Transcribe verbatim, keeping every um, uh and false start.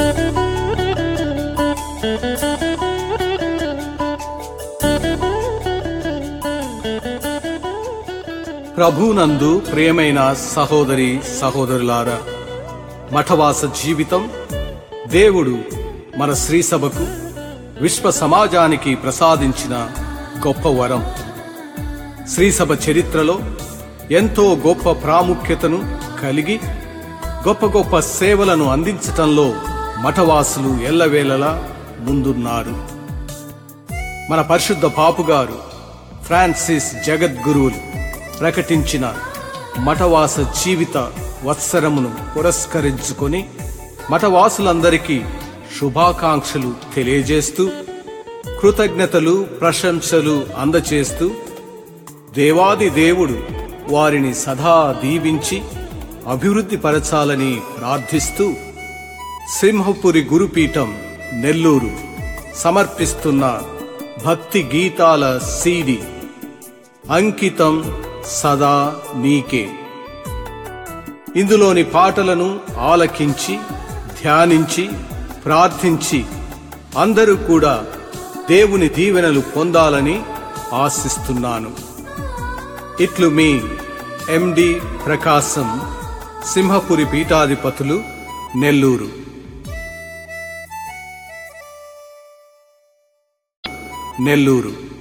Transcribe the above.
ప్రభునందు ప్రియమైన సహోదరి సహోదరులారా, మఠవాస జీవితం దేవుడు మన శ్రీసభకు, విశ్వ సమాజానికి ప్రసాదించిన గొప్ప వరం. శ్రీసభ చరిత్రలో ఎంతో గొప్ప ప్రాముఖ్యతను కలిగి గొప్ప గొప్ప సేవలను అందించటంలో మఠవాసులు ఎల్లవేళలా ముందున్నారు. మన పరిశుద్ధ పాపుగారు ఫ్రాన్సిస్ జగద్గురువులు ప్రకటించిన మఠవాస జీవిత వత్సరమును పురస్కరించుకొని మఠవాసులందరికీ శుభాకాంక్షలు తెలియజేస్తూ, కృతజ్ఞతలు ప్రశంసలు అందచేస్తూ, దేవాది దేవుడు వారిని సదా దీవించి అభివృద్ధి పరచాలని ప్రార్థిస్తూ, సింహపురి గురుపీఠం నెల్లూరు సమర్పిస్తున్న భక్తి గీతాల సీడీ అంకితం సదా నీకే. ఇందులోని పాటలను ఆలకించి ధ్యానించి ప్రార్థించి అందరూ కూడా దేవుని దీవెనలు పొందాలని ఆశిస్తున్నాను. ఇట్లు మీ ఎండి ప్రకాశం, సింహపురి పీఠాధిపతులు, నెల్లూరు. నెల్లూరు